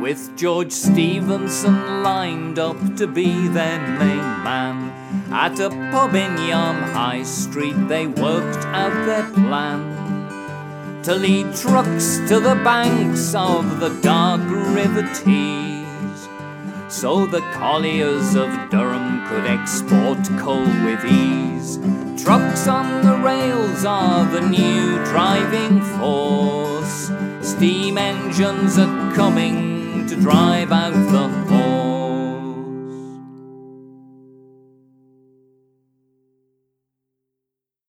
with George Stephenson lined up to be their main man. At a pub in Yarm High Street they worked out their plan to lead trucks to the banks of the dark River Tees, so the colliers of Durham could export coal with ease. Trucks on the rails are the new driving force. Steam engines are coming to drive out the horse.